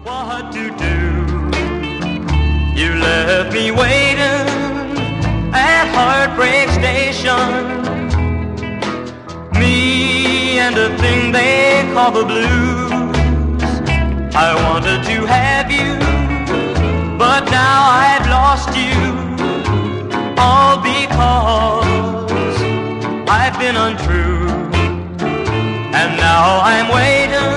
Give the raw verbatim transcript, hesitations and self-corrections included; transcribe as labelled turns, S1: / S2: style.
S1: What to do? You left me waiting at Heartbreak Station. Me and the thing they call the blues. I wanted to have you, but now I've lost you. All because I've been untrue. And now I'm waiting